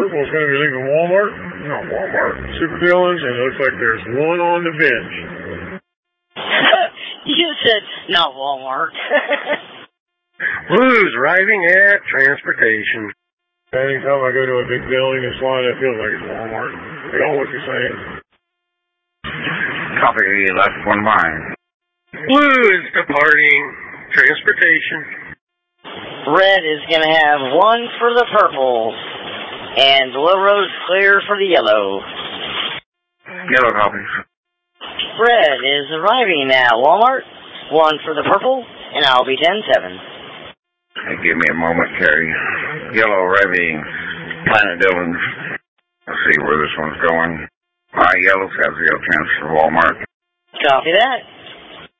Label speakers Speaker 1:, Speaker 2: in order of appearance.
Speaker 1: Purple's going to be leaving Walmart. No, Walmart. Super Dillon's, and it looks like there's one on the bench.
Speaker 2: You said not Walmart.
Speaker 3: Blue's arriving at transportation.
Speaker 1: Anytime I go to a big building, it's line, it feels like it's Walmart. They all look the same.
Speaker 4: Copy, left 1 mile.
Speaker 3: Blue is departing transportation.
Speaker 2: Red is going to have 1 for the purple. And the little road's clear for the yellow.
Speaker 4: Yellow copy.
Speaker 2: Red is arriving at Walmart. 1 for the purple. And I'll be 10-7.
Speaker 4: Hey, give me a moment, Terry. Yellow arriving. Planet Dillon's. Let's see where this one's going. Yellow's got 0 transfer Walmart.
Speaker 2: Copy that.